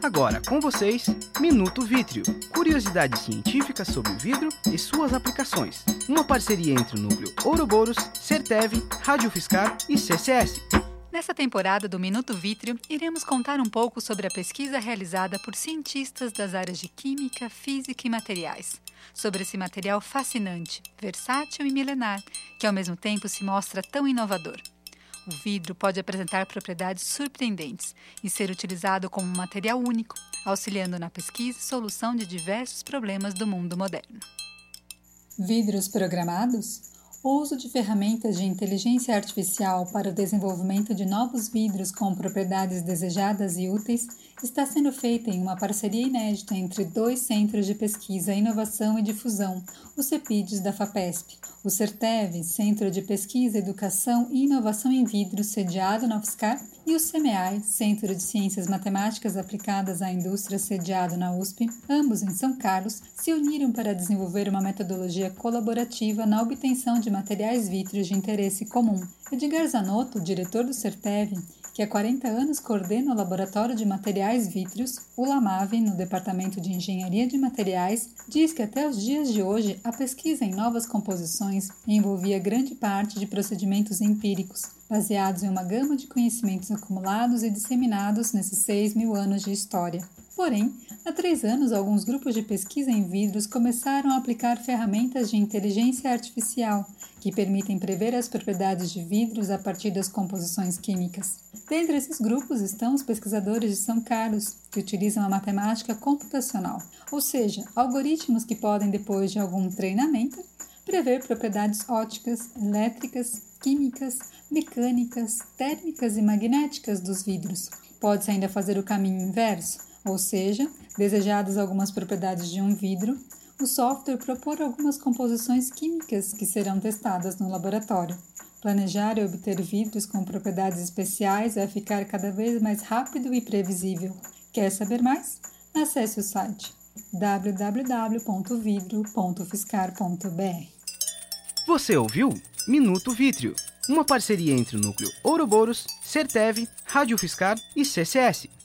Agora com vocês, Minuto Vítreo. Curiosidades científicas sobre o vidro e suas aplicações. Uma parceria entre o Núcleo Ouroboros, Sertev, Rádio Fiscar e CCS. Nessa temporada do Minuto Vítreo, iremos contar um pouco sobre a pesquisa realizada por cientistas das áreas de Química, Física e Materiais, sobre esse material fascinante, versátil e milenar, que ao mesmo tempo se mostra tão inovador. O vidro pode apresentar propriedades surpreendentes e ser utilizado como um material único, auxiliando na pesquisa e solução de diversos problemas do mundo moderno. Vidros programados? O uso de ferramentas de inteligência artificial para o desenvolvimento de novos vidros com propriedades desejadas e úteis está sendo feita em uma parceria inédita entre dois centros de pesquisa, inovação e difusão, os CEPIDs da FAPESP. O Sertev, Centro de Pesquisa, Educação e Inovação em Vidros, sediado na UFSCar, e o CEMEAI, Centro de Ciências Matemáticas Aplicadas à Indústria, sediado na USP, ambos em São Carlos, se uniram para desenvolver uma metodologia colaborativa na obtenção de materiais vítreos de interesse comum. Edgar Zanotto, diretor do Sertev, que há 40 anos coordena o Laboratório de Materiais Vítreos, o LAMAV, no Departamento de Engenharia de Materiais, diz que até os dias de hoje a pesquisa em novas composições envolvia grande parte de procedimentos empíricos, baseados em uma gama de conhecimentos acumulados e disseminados nesses 6.000 anos de história. Porém, há 3 anos, alguns grupos de pesquisa em vidros começaram a aplicar ferramentas de inteligência artificial que permitem prever as propriedades de vidros a partir das composições químicas. Dentre esses grupos estão os pesquisadores de São Carlos, que utilizam a matemática computacional, ou seja, algoritmos que podem, depois de algum treinamento, prever propriedades ópticas, elétricas, químicas, mecânicas, térmicas e magnéticas dos vidros. Pode-se ainda fazer o caminho inverso, ou seja, desejadas algumas propriedades de um vidro, o software propor algumas composições químicas que serão testadas no laboratório. Planejar e obter vidros com propriedades especiais vai ficar cada vez mais rápido e previsível. Quer saber mais? Acesse o site www.vidro.fiscar.br. Você ouviu Minuto Vítreo, uma parceria entre o Núcleo Ouroboros, Sertev, Rádio Fiscar e CCS.